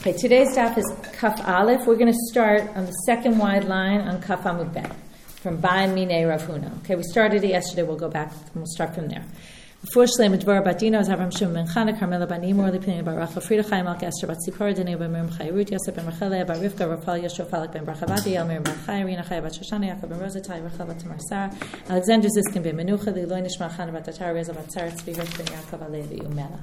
Okay, today's daf is Kaf Aleph. We're going to start on the second wide line on Kaf Amud Bet from Bain Minei Rav Huna. Okay, we started it yesterday. We'll go back and we'll start from there. Before Shlem Dvar Batino, Avram Shimon Ben Chana, Carmela Banim, Orli Pini Bar Rachel, Frida Chaim Al Esther Bat Sipora, Denei Ben Miriam Chai, Ruth Yosef Ben Rachel, Bar Rivka, Rafal Yosef Falak Ben Brachavati, El Miriam Ben Chai, Rina Chai Bat Shoshana, Yaakov Ben Rosa, Tai Rachel Bat Tamar Sara, Alexander Ziskin Ben Menucha, Liloi Nishma Chana Bat Tatar, Reza Bat Sara, Tzvi Hirsch Ben Yaakov Alevi Umela.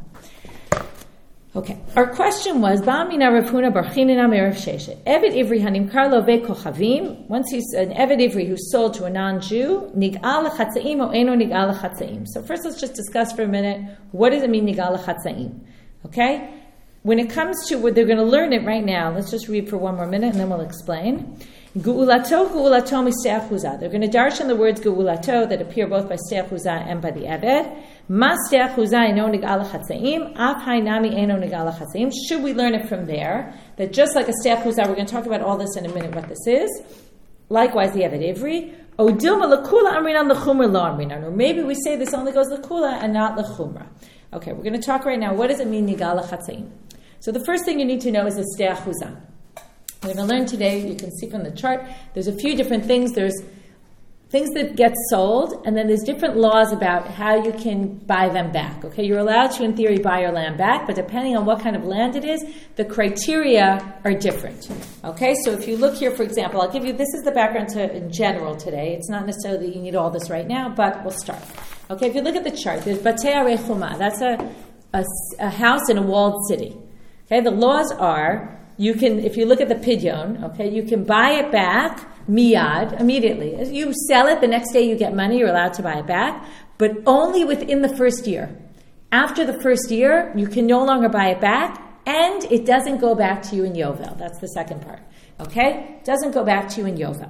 Okay, our question was, Ba'amina Rav Huna Barchinina Merav Sheshet. Eved Ivri Hanim Karlo Ve Kochavim. Once he's an Eved Ivri who's sold to a non-Jew, Nig'al Chatzaim o Eno Nig'al Chatzaim. So first let's just discuss for a minute, what does it mean Nig'al Chatzaim? Okay? When it comes to what they're going to learn it right now, let's just read for one more minute and then we'll explain. Ge'ulato misteach huzah. They're going to darshan the words ge'ulato that appear both by steach huzah and by the Eved. Ma steach huzah eno nig'al chatzaim, af hainami eno nig'al chatzaim. Should we learn it from there? That just like a steach huzah, we're going to talk about all this in a minute, what this is. Likewise, the Eved Ivri. O dilma lekula amrinan lechumra lo amrinan. Or maybe we say this only goes lekula and not lechumra. Okay, we're going to talk right now. What does it mean nig'al chatzaim? So the first thing you need to know is the steach huzah. We're going to learn today, you can see from the chart, there's a few different things. There's things that get sold, and then there's different laws about how you can buy them back. Okay, you're allowed to, in theory, buy your land back, but depending on what kind of land it is, the criteria are different. Okay, so if you look here, for example, I'll give you, this is the background in general today. It's not necessarily that you need all this right now, but we'll start. Okay, if you look at the chart, there's Batei Arei that's a house in a walled city. Okay, the laws are, you can, if you look at the pidyon, okay, you can buy it back miyad, immediately. As you sell it, the next day you get money, you're allowed to buy it back, but only within the first year. After the first year, you can no longer buy it back, and it doesn't go back to you in Yovel. That's the second part. Okay? It doesn't go back to you in Yovel.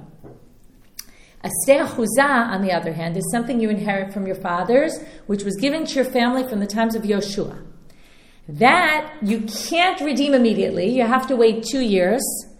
A steach huzah, on the other hand, is something you inherit from your fathers, which was given to your family from the times of Yoshua. That you can't redeem immediately. You have to wait 2 years.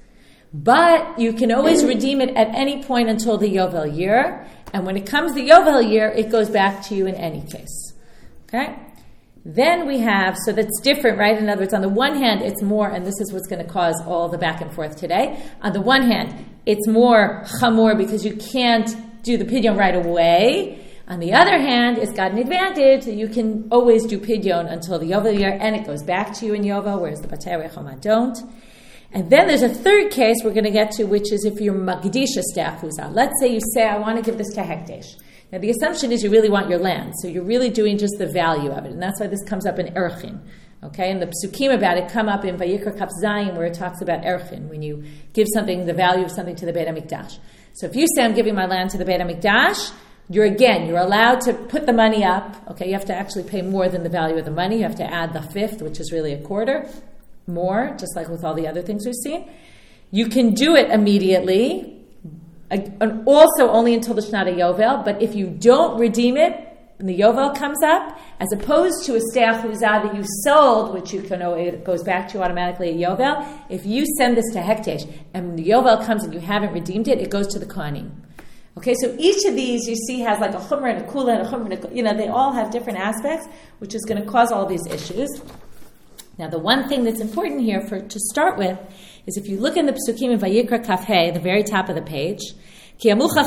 But you can always redeem it at any point until the Yovel year. And when it comes the Yovel year, it goes back to you in any case. Okay? Then we have, so that's different, right? In other words, on the one hand, it's more, and this is what's going to cause all the back and forth today. On the one hand, it's more chamor because you can't do the pidyon right away. On the other hand, it's got an advantage that you can always do pidyon until the Yovel year, and it goes back to you in Yovel, whereas the Batei Arei Choma don't. And then there's a third case we're going to get to, which is if you're Magdisha steach huzah. Let's say you say, I want to give this to Hekdesh. Now the assumption is you really want your land, so you're really doing just the value of it, and that's why this comes up in Erchin. Okay, and the psukim about it come up in Vayikra Kaf Zayin, where it talks about Erchin, when you give something, the value of something to the Beit HaMikdash. So if you say, I'm giving my land to the Beit HaMikdash, you're allowed to put the money up. Okay, you have to actually pay more than the value of the money. You have to add the fifth, which is really a quarter, more, just like with all the other things we've seen. You can do it immediately, and also only until the Shnata Yovel, but if you don't redeem it, and the Yovel comes up, as opposed to a steach huzah that you sold, which you can know it goes back to you automatically at Yovel, if you send this to Hekdesh, and the Yovel comes and you haven't redeemed it, it goes to the Kohanim. Okay, so each of these you see has like a chumrah and a kula and a chumrah and a, they all have different aspects, which is going to cause all these issues. Now, the one thing that's important here to start with is if you look in the psukim in Vayikra Kaf Hey, the very top of the page, I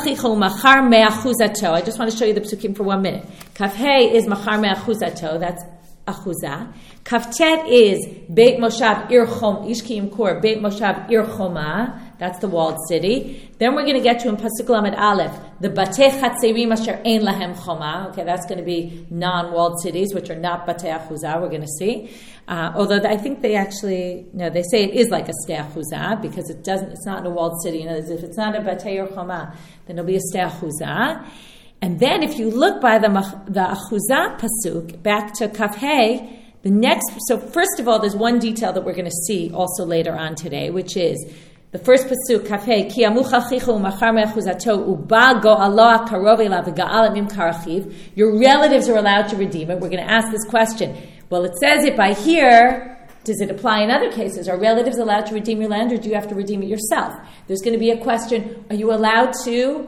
just want to show you the psukim for 1 minute. Kaf Hey is machar me'achuzato, that's achuzah. Kaf Tet is Beit Moshav Ir Chom, Ishki Yimkor, Beit Moshav Ir Choma, that's the walled city. Then we're going to get to in Pasuk Lamed Aleph, the Batei Chatzerim Asher Ein Lahem Choma. Okay, that's going to be non-walled cities, which are not Batei Achuzah, we're going to see. Although I think they actually, they say it is like a steach huzah because it's not in a walled city. If it's not a Batei or Choma, then it'll be a steach huzah. And then if you look by the Achuzah Pasuk, back to Kaf Hey, so first of all, there's one detail that we're going to see also later on today, which is the first pasuk, Kafei, Ki amuchachichu machar me'achuzato uba go'alo karov elav v'ga'al mim karachiv. Your relatives are allowed to redeem it. We're going to ask this question. Well, it says it by here. Does it apply in other cases? Are relatives allowed to redeem your land, or do you have to redeem it yourself? There's going to be a question. Are you allowed to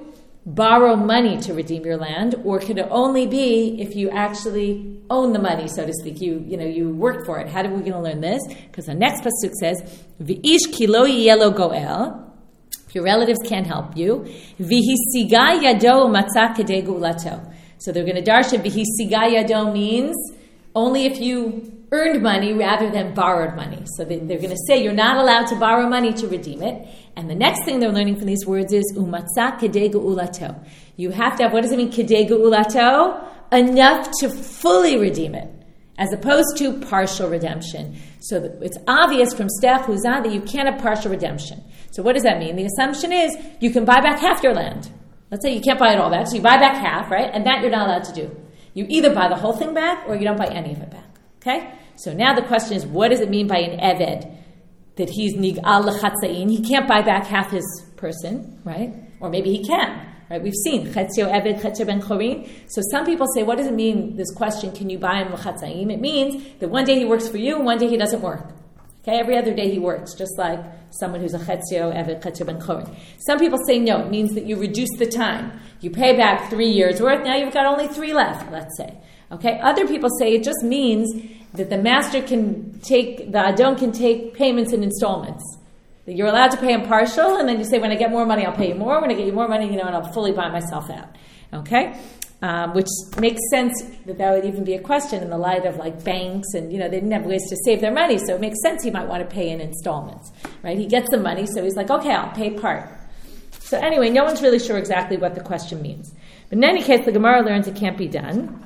borrow money to redeem your land, or could it only be if you actually own the money, so to speak? You worked for it. How are we going to learn this? Because the next pasuk says, "V'ish ki lo yelo goel." If your relatives can't help you, "V'hisiga yado matzah kedei geulato." So they're going to darshan "V'hisiga yado" means only if you earned money rather than borrowed money. So they're going to say you're not allowed to borrow money to redeem it. And the next thing they're learning from these words is umatzah kedei geulato. You have to have, what does it mean, kedei geulato? Enough to fully redeem it, as opposed to partial redemption. So it's obvious from Steph Huzah that you can't have partial redemption. So what does that mean? The assumption is you can buy back half your land. Let's say you can't buy it all back, so you buy back half, right? And that you're not allowed to do. You either buy the whole thing back or you don't buy any of it back. Okay? So now the question is, what does it mean by an eved? That he's nig'al l'chatzain. He can't buy back half his person, right? Or maybe he can, right? We've seen chetzio eved, chetzio ben chorin. So some people say, what does it mean, this question, can you buy him l'chatzaim? It means that one day he works for you and one day he doesn't work. Okay? Every other day he works, just like someone who's a chetzio eved, chetzio ben chorin. Some people say, no, it means that you reduce the time. You pay back 3 years worth, now you've got only 3 left, let's say. Okay? Other people say it just means that the master the adon can take payments in installments. That you're allowed to pay him partial, and then you say, when I get more money, I'll pay you more. When I get you more money, and I'll fully buy myself out. Okay? Which makes sense that would even be a question in the light of like banks, and they didn't have ways to save their money, so it makes sense he might want to pay in installments. Right? He gets the money, so he's like, okay, I'll pay part. So anyway, no one's really sure exactly what the question means. But in any case, the Gemara learns it can't be done.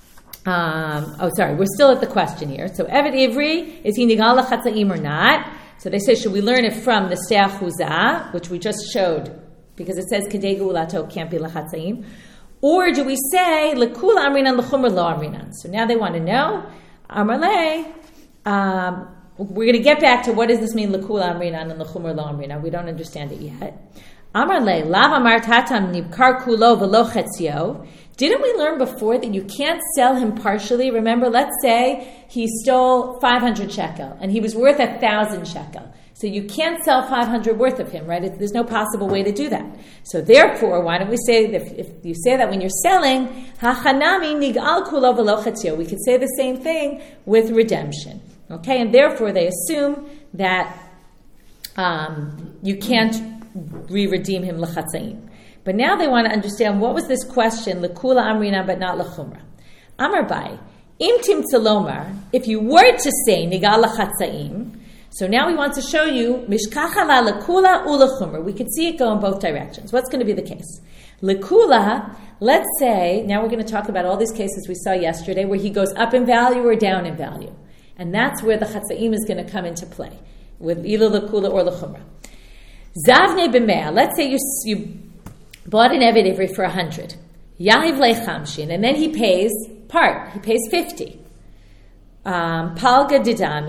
We're still at the question here. So, Eved Ivri, is he nigal l'chatzaim or not? So they say, should we learn it from the Seach Huzah, which we just showed, because it says kedei geulato can't be l'chatzaim, or do we say l'kul amrinan l'chumra lo amrinan? So now they want to know. Amarle, we're going to get back to what does this mean l'kul amrinan and l'chumra lo amrinan. We don't understand it yet. Amarle, lav amar tatam nibkar kulo v'lo chetzio. Didn't we learn before that you can't sell him partially? Remember, let's say he stole 500 shekel and he was worth 1,000 shekel. So you can't sell 500 worth of him, right? There's no possible way to do that. So therefore, why don't we say, if you say that when you're selling, hachanami nig'al kulo v'lo chetzio. We could say the same thing with redemption. Okay, and therefore they assume that you can't re-redeem him l'chatzaim. But now they want to understand, what was this question, l'kula amrina but not l'chumra? Amar bai, im timtzalomar, if you were to say nigal l'chatzaim, so now we want to show you mishkacha la l'kula u l'chumra. We could see it go in both directions. What's going to be the case? L'kula, let's say, now we're going to talk about all these cases we saw yesterday where he goes up in value or down in value. And that's where the chatzaim is going to come into play, with either l'kula or l'chumra. Zavne b'mea, let's say you bought an Eved Ivri for 100. Yahiv lechamshin, and then he pays part. He pays 50. Palga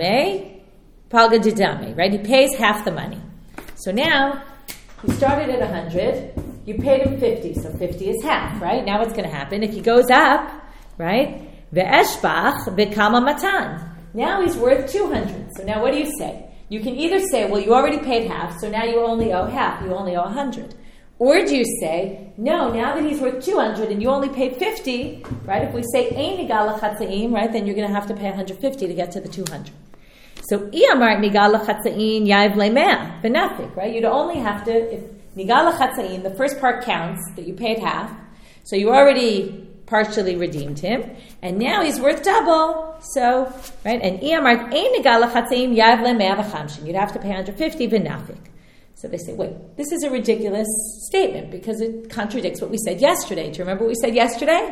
didame, right? He pays half the money. So now, he started at 100, you paid him 50, so 50 is half, right? Now what's going to happen? If he goes up, right? Ve'eshbach ve'kama matan. Now he's worth 200. So now what do you say? You can either say, well, you already paid half, so now you only owe half. You only owe 100. Or do you say, no, now that he's worth 200 and you only paid 50, right? If we say, ein nigal l'chatzaim, right, then you're going to have to pay 150 to get to the 200. So, iyamart nigal l'chatzaim yav le'mea, benafik, right? You'd only have to, if nigal l'chatzaim, the first part counts, that you paid half, so you already partially redeemed him, and now he's worth double, so, right? And iyamart ein nigal l'chatzaim yav le'mea v'chamshin, you'd have to pay 150 benafik. So they say, wait, this is a ridiculous statement because it contradicts what we said yesterday. Do you remember what we said yesterday?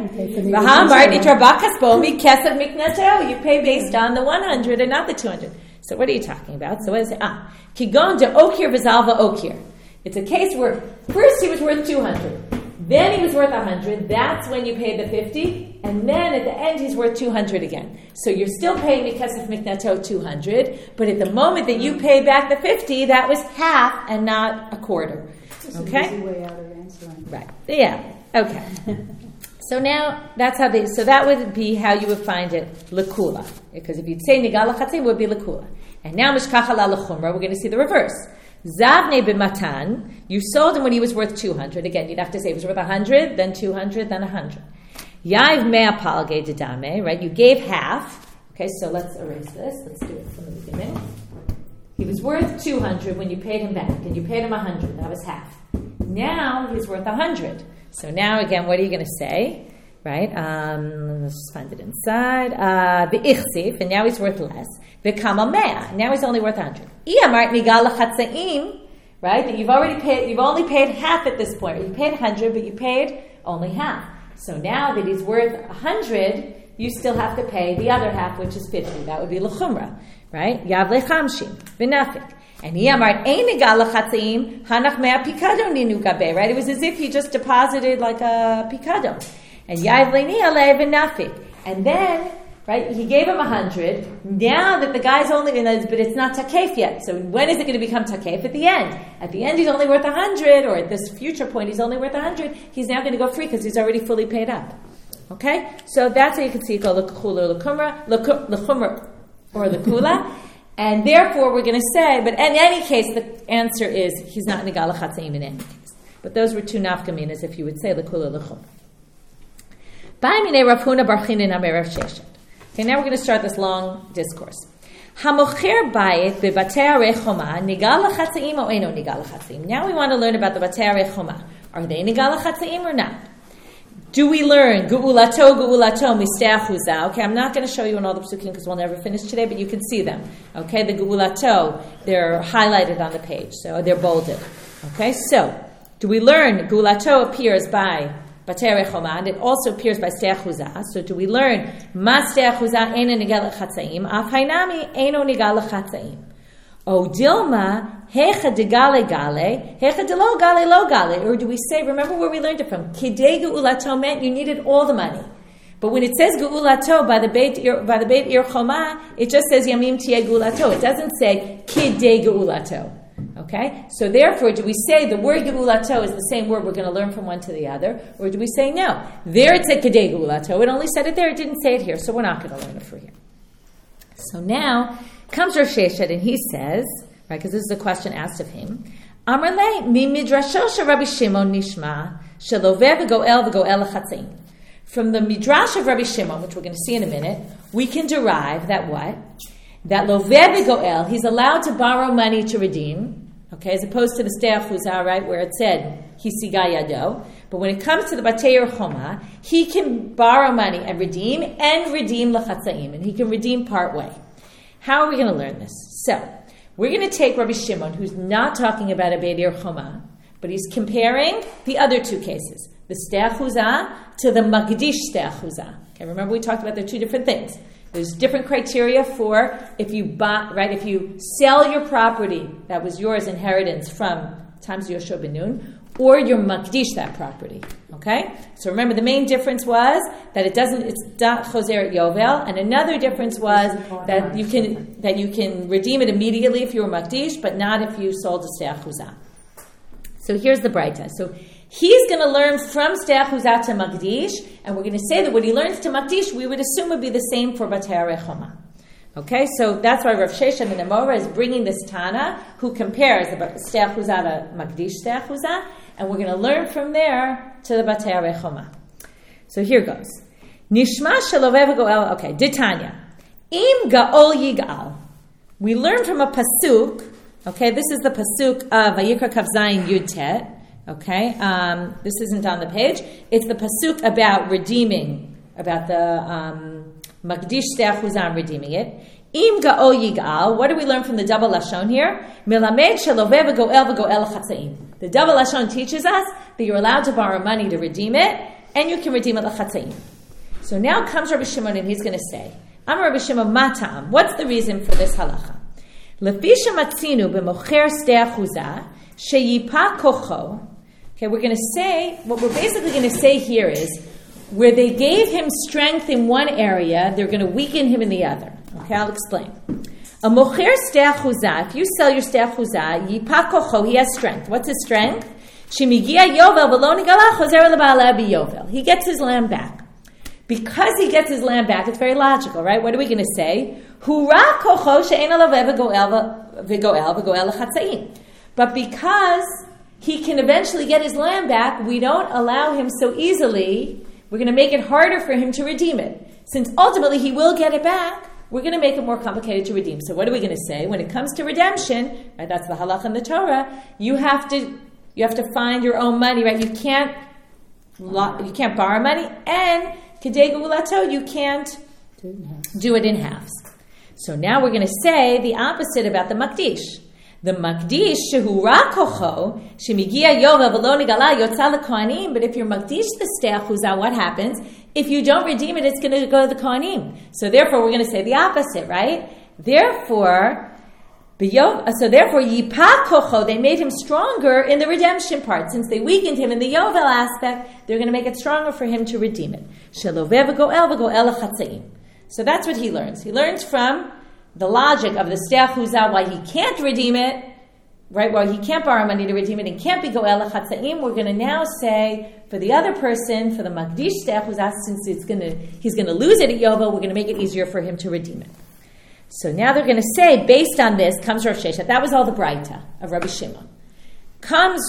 You pay based on the 100 and not the 200. So what are you talking about? So what is it? Kigon de okir v'zalva okir. It's a case where first he was worth 200. Then he was worth 100. That's when you paid the 50. And then at the end, he's worth 200 again. So you're still paying because of miknato 200. But at the moment that you pay back the 50, that was half and not a quarter. Okay? Easy way out of answering. Right. Yeah. Okay. So now, that's how so that would be how you would find it, l'kula. Because if you'd say nigal l'chatzim, it would be l'kula. And now, mishkacha la l'chumra, we're going to see the reverse. Zavne b'matan, you sold him when he was worth 200. Again, you'd have to say he was worth 100, then 200, then 100. Yav mea palge dedame, right? You gave half. Okay, so let's erase this. Let's do it from the beginning. He was worth 200 when you paid him back, and you paid him 100. That was half. Now he's worth 100. So now, again, what are you going to say? Right? Let's just find it inside. V'ichsif, and now he's worth less. V'kama mea, now he's only worth 100. Iyamart nigal l'chatzaim, right? That you've only paid half at this point. You paid 100, but you paid only half. So now that he's worth 100, you still have to pay the other half, which is 50. That would be l'chumra, right? Yav lechamshim, v'nafik. And he amart ein nigal l'chatzaim, hanach mea pikadon ninu gabe, right? It was as if he just deposited like a pikadon. And yav leini alei v'nafik. And then, right, he gave him 100. Now that the guy's only, but it's not takef yet. So when is it going to become takef? At the end. At the end, he's only worth 100, or at this future point, he's only worth 100. He's now going to go free because he's already fully paid up. Okay? So that's how you can see it called l'kula or l'chumra or l'kula. And therefore, we're going to say, but in any case, the answer is he's not nigal l'chatzaim in any case. But those were two nafkaminas, if you would say l'kula or l'chumra. Ba'amine Rav Huna bar Chinin amei Rav Sheshet. Okay, now we're going to start this long discourse. Hamocher bayit bebatei arei choma nigal l'chatzaim o eno nigal l'chatzaim. Now we want to learn about the batei arei choma. Are they nigal l'chatzaim or not? Do we learn geulato misteh achuzah? Okay, I'm not going to show you in all the psukim because we'll never finish today, but you can see them. Okay, the geulato, they're highlighted on the page, so they're bolded. Okay, so do we learn geulato appears by batei arei choma, and it also appears by steh achuzah. So do we learn ma steh achuzah eno nigal l'chatzaim, af hainami eno nigal l'chatzaim. O dilma hecha de gale gale, hecha de lo gale lo gale. Or do we say, remember where we learned it from? Kidei geulato meant you needed all the money. But when it says geulato by the Beit Ir Choma, it just says yamim tiye geulato. It doesn't say kidei geulato. Okay? So therefore, do we say the word geulato is the same word we're going to learn from one to the other? Or do we say no? There it said kidei geulato. It only said it there. It didn't say it here. So we're not going to learn it for here. So now comes Rav Sheshet and he says, right, because this is a question asked of him, Amar le mi midrasho shel Rabbi Shimon nishma sheloveh v'goel l'chatzaim. From the midrash of Rabbi Shimon, which we're going to see in a minute, we can derive that what? That loveh v'goel, he's allowed to borrow money to redeem, okay, as opposed to the steh achuzah, right, where it said hisiga yado. But when it comes to the batei arei choma, he can borrow money and redeem l'chatzaim, and he can redeem part way. How are we going to learn this? So, we're going to take Rabbi Shimon, who's not talking about a Beit Ir Choma, but he's comparing the other two cases, the steh achuzah to the magdish steh achuzah. Okay, remember we talked about there are two different things. There's different criteria for if you buy, right? If you sell your property that was yours inheritance from times Yoshua ben Nun, or you're makdish that property. Okay? So remember the main difference was that it's not choser yovel, and another difference was that you can redeem it immediately if you were makdish, but not if you sold a steh achuzah. So here's the braita. So he's going to learn from steh achuzah to makdish, and we're going to say that what he learns to makdish, we would assume would be the same for batei arei choma. Okay, so that's why Rav Sheshet and Amora is bringing this Tana, who compares the steh achuzah to makdish steh achuzah, and we're going to learn from there to the batei arei choma. So here goes. Nishma sheloveh v'goel. Okay, Ditanya. Im gaol yigal. We learn from a pasuk. Okay, this is the pasuk of Vayikra Kaf Zayin Yud Tet. Okay, this isn't on the page. It's the pasuk about redeeming, about the Magdish steh achuzah redeeming it. Im gaol yigal. What do we learn from the double lashon here? Melamed sheloveh v'goel l'chatzaim. The double lashon teaches us that you're allowed to borrow money to redeem it, and you can redeem it l'chatzaim. So now comes Rabbi Shimon, and he's going to say, Amar Rabbi Shimon matam. What's the reason for this halacha? Lefi shematzinu b'mocher steh achuzah sheyipa kocho. Okay, we're going to say, what we're basically going to say here is, where they gave him strength in one area, they're going to weaken him in the other. Okay, I'll explain. A mocher steh achuzah, if you sell your steh achuzah, yipa kocho, he has strength. What's his strength? Shemigia yovel v'lo nigala chozer leba'aleh biyovel. He gets his land back. Because he gets his land back, it's very logical, right? What are we going to say? Hura kocho she'en alaveh v'goel l'chatzaim. But because he can eventually get his land back, we don't allow him so easily. We're going to make it harder for him to redeem it. Since ultimately he will get it back, we're going to make it more complicated to redeem. So what are we going to say? When it comes to redemption, right, that's the halach in the Torah, you have to find your own money, right? You can't borrow money, and kedei geulato, you can't do it in halves. So now we're going to say the opposite about the makdish. The makdish shehu ra kocho shemigia yovel v'lo nigala yotza lekohanim. But if you're makdish the steach huzah, what happens? If you don't redeem it, it's going to go to the kohanim. So therefore, we're going to say the opposite, right? Therefore, yipa kocho, they made him stronger in the redemption part. Since they weakened him in the yovel aspect, they're going to make it stronger for him to redeem it. Sheloveh v'goel v'goel lechatzaim. So that's what he learns. He learns from the logic of the steach huzah, why he can't redeem it, right? Why he can't borrow money to redeem it and can't be goel lechatzaim. We're going to now say for the other person, for the makdish steach huzah, since he's going to lose it at yovel, we're going to make it easier for him to redeem it. So now they're going to say, based on this, comes Rav Sheshet. That was all the Braita of Rabbi Shimon. Comes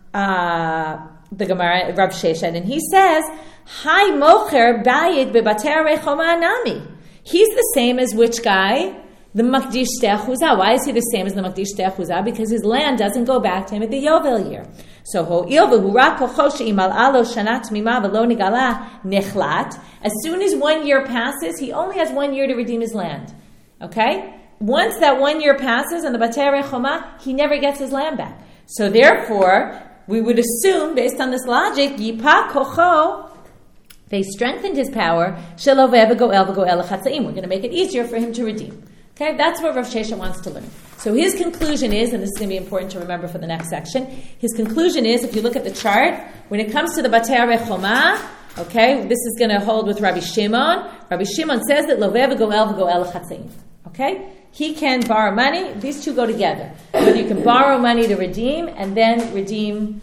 the Gemara, Rav Sheshet, and he says, Hai mocher bayit bebater rechoma nami. He's the same as which guy? The makdish steach huzah. Why is he the same as the makdish steach huzah? Because his land doesn't go back to him at the yovel year. So ho'il v'hura kocho she'imal alo shana tmima v'lo nigala nechlat. As soon as 1 year passes, he only has 1 year to redeem his land. Okay? Once that 1 year passes on the Batei Rechoma, he never gets his land back. So therefore, we would assume, based on this logic, Yipa Kocho, they strengthened his power, Sheloveh v'goel v'goel lechatzaim. We're going to make it easier for him to redeem. Okay? That's what Rav Sheshet wants to learn. So his conclusion is, and this is going to be important to remember for the next section, his conclusion is, if you look at the chart, when it comes to the Batei Rechoma, okay, this is going to hold with Rabbi Shimon. Rabbi Shimon says that Loveh v'goel v'goel lechatzaim. Okay? He can borrow money. These two go together. But you can borrow money to redeem and then redeem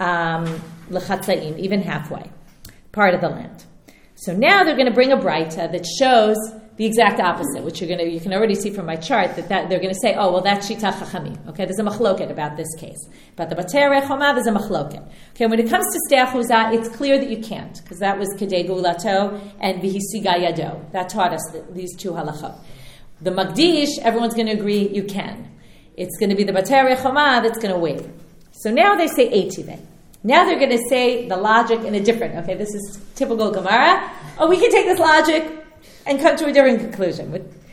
lechatzaim, even halfway, part of the land. So now they're going to bring a braita that shows the exact opposite, which you can already see from my chart that they're going to say, oh, well, that's shita chachamim. Okay, there's a machloket about this case. But the Batei Rechoma, there's a machloket. Okay, when it comes to steach huzah, it's clear that you can't, because that was kedei geulato and v'hisiga yado. That taught us these two halachot. The makdish, everyone's going to agree you can. It's going to be the Batei Rechoma that's going to waive. So now they say eitiveh. Now they're going to say the logic in a different, okay, this is typical Gemara. Oh, we can take this logic and come to a different conclusion.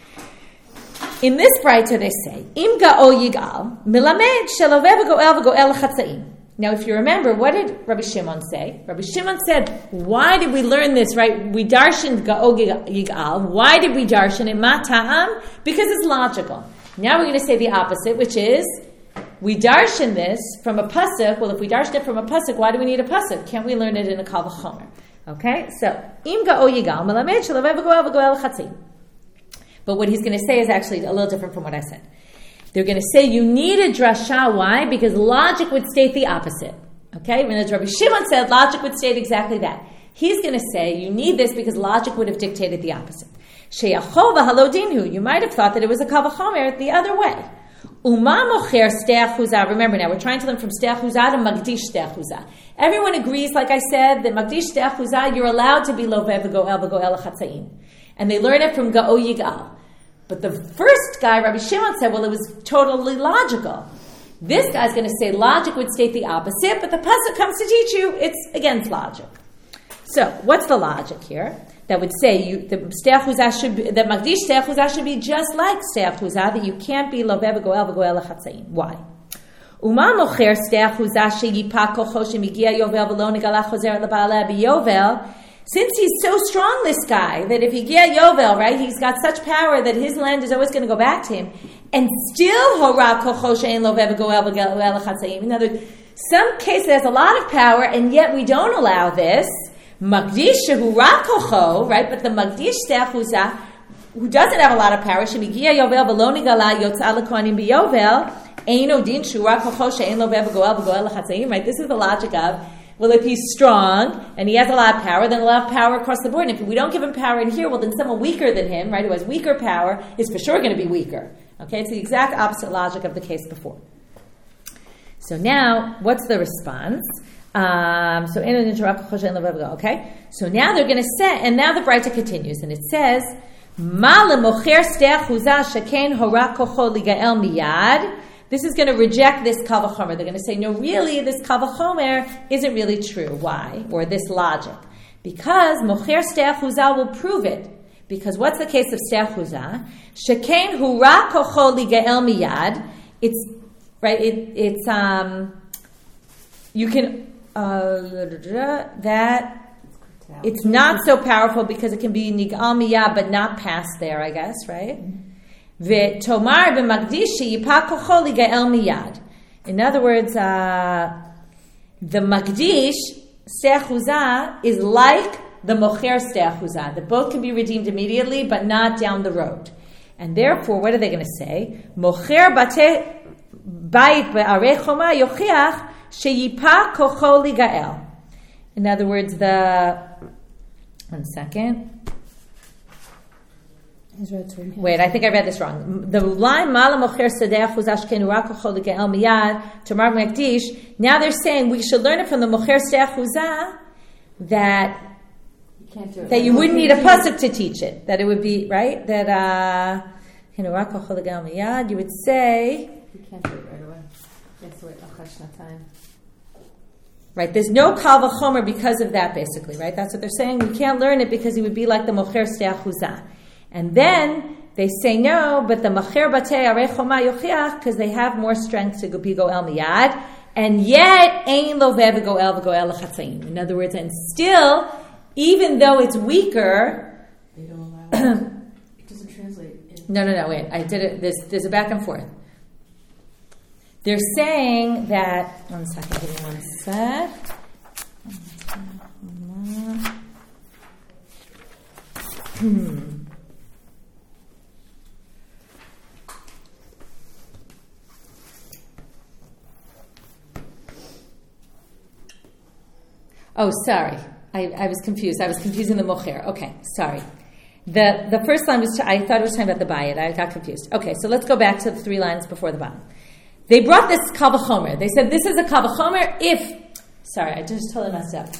In this braita they say, Im ga'o yigal, milamed sheloveh v'goel v'goel lechatzaim. Now if you remember, what did Rabbi Shimon say? Rabbi Shimon said, why did we learn this, right? We darshan ga'o yigal. Why did we darshan it? Ma ta'am? Because it's logical. Now we're going to say the opposite, which is, we darshan this from a pasuk. Well, if we darshan it from a pasuk, why do we need a pasuk? Can't we learn it in a kal v'chomer? Okay, so im ga'o yigal melamed sheloveh v'goel v'goel lechatzaim. But what he's going to say is actually a little different from what I said. They're going to say you need a drasha. Why? Because logic would state the opposite. Okay, when Rabbi Shimon said logic would state exactly that. He's going to say you need this because logic would have dictated the opposite. Sheyachol v'halodinhu. You might have thought that it was a kal v'chomer the other way. Uma mocher steach huzah. Remember now, we're trying to learn from steach huzah to makdish steach huzah. Everyone agrees, like I said, that makdish steach huzah, you're allowed to be loveh v'goel v'goel lechatzaim. And they learn it from ga'o yigal. But the first guy, Rabbi Shimon, said, well, it was totally logical. This guy's going to say logic would state the opposite, but the pasuk comes to teach you it's against logic. So, what's the logic here? That would say the steach huzah should be, the makdish steach huzah should be just like steach huzah, that you can't be loveh v'goel v'goel lechatzaim. Why? Uma mocher steach huzah sheyipa kocho shemigia yovel v'lo nigala chozer leba'aleh b'yovel. Since he's so strong, this guy, that if he get yovel, right, he's got such power that his land is always going to go back to him, and still hora kocho she'en loveh v'goel v'goel lechatzaim. In other words, some cases has a lot of power, and yet we don't allow this. Makdish shehu ra kocho, right? But the makdish steach huzah, who doesn't have a lot of power, shemigia yovel v'lo nigala yotza lekohanim b'yovel, eino din shehu ra kocho she'en loveh v'goel v'goel lechatzaim. Right? This is the logic of, well, if he's strong and he has a lot of power, then he'll have power across the board. And if we don't give him power in here, well, then someone weaker than him, right, who has weaker power, is for sure going to be weaker. Okay, it's the exact opposite logic of the case before. So now, what's the response? Okay. So now they're going to say, and now the Braita continues, and it says, this is going to reject this kal v'chomer. They're going to say, no, really, this kal v'chomer isn't really true. Why? Or this logic. Because mocher steach chuzah will prove it. Because what's the case of steach chuzah? Shekain hu ra kocho ligael miyad. It's, right, it's, you can, that it's not so powerful because it can be nigal miyad, but not past there, I guess, right? V'tomar b'magdish yipa kocho ligael miyad. In other words, the magdish steach chuzah is like the mocher steach chuzah. That both can be redeemed immediately, but not down the road. And therefore, what are they going to say? Mocher bayit be'arei choma yochiach sheyipa kocho ligael. In other words, one second. Wait, I think I read this wrong. The line mala mocher sadeh chuzah shekenu ra kocho ligael miyad tomar magdish. Now they're saying we should learn it from the mocher steach chuzah that you wouldn't need a pasuk to teach it. That it would be right. That you would say you can't do it right away. Yes, wait, time. Right. There's no kal v'chomer because of that. Basically, right. That's what they're saying. We can't learn it because he would be like the mocher steach chuzah. And then they say no, but the macher batei arei choma yochiach because they have more strength to be goel miyad, and yet ein lo vev goel lechatzaim. In other words, and still, even though it's weaker, they don't allow it. It doesn't translate. No. Wait, I did it. There's a back and forth. They're saying that. One second. Give me one sec. Oh, sorry. I was confused. I was confusing the mocher. Okay, sorry. The first line was, I thought it was talking about the bayit. I got confused. Okay, so let's go back to the 3 lines before the bottom. They brought this kal v'chomer. They said this is a kal v'chomer if, sorry, I just totally messed up.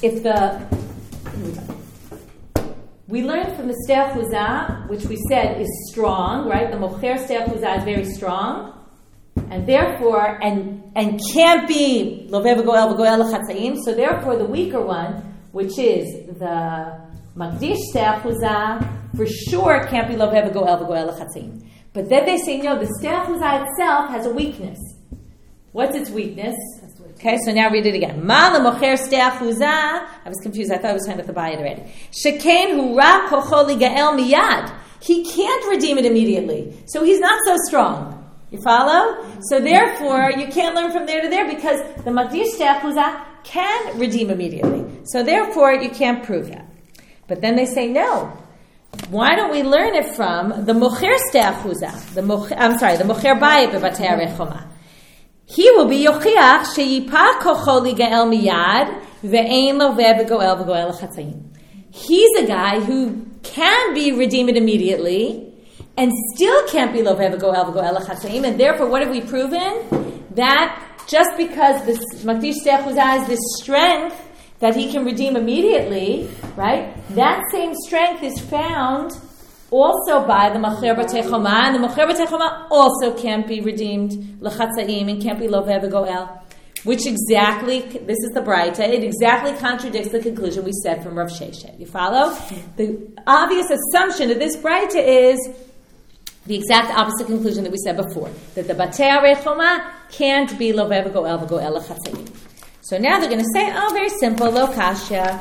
We learned from the steach chuzah, which we said is strong, right? The mocher steach chuzah is very strong. And therefore, and can't be lovev goel lechatzaim. So therefore, the weaker one, which is the magdish steach chuzah, for sure can't be lovev goel lechatzaim. But then they say no, the steach chuzah itself has a weakness. What's its weakness? Okay, so now read it again. Ma lemocher steach chuzah. I was confused. I thought I was talking about the bayit already. Shekain hu ra kocho ligael miyad. He can't redeem it immediately, so he's not so strong. You follow? So therefore, you can't learn from there to there because the magdish steach chuzah can redeem immediately. So therefore, you can't prove that. But then they say no. Why don't we learn it from the mocher steach chuzah? The mocher bayit bebatei arei choma. He will be yochiach sheyipa kocho ligael miyad ve'ein lo vev goel lechatzaim. He's a guy who can be redeemed immediately and still can't be lovev goel lechatzaim, and therefore, what have we proven? That just because this magdish steach chuzah has this strength that he can redeem immediately, right? That same strength is found also by the macher batei choma, and the macher batei choma also can't be redeemed lechatzaim and can't be lovev goel. Which exactly, this is the Braita, it exactly contradicts the conclusion we said from Rav Sheshet. You follow? The obvious assumption of this Braita is the exact opposite conclusion that we said before, that the batei arei choma can't be lovev goel lechatzaim. So now they're going to say, oh, very simple, lo kasha,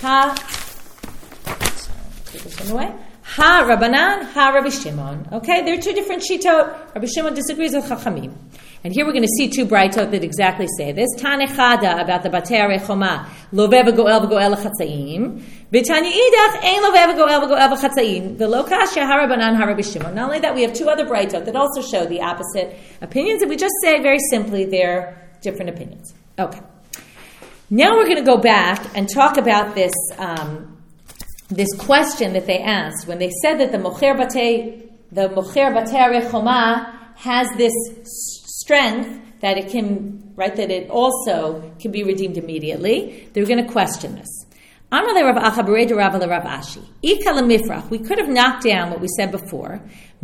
take this one away. Ha Rabbanan, ha Rabbi Shimon. Okay, there are 2 different shitot. Rabbi Shimon disagrees with Chachamim. And here we're going to see 2 braitot that exactly say this. Tane chada about the batei arei choma, lovev goel lechatzaim. B'tanya idach, ein lovev goel lechatzaim. The lo kasha, ha Rabbanan, ha Rabbi Shimon. Not only that, we have 2 other braitot that also show the opposite opinions, and we just say very simply they're different opinions. Okay. Now we're going to go back and talk about this this question that they asked when they said that the mocher batei arei choma has this strength that it can, right, that it also can be redeemed immediately, they're going to question this. We could have knocked down what we said before.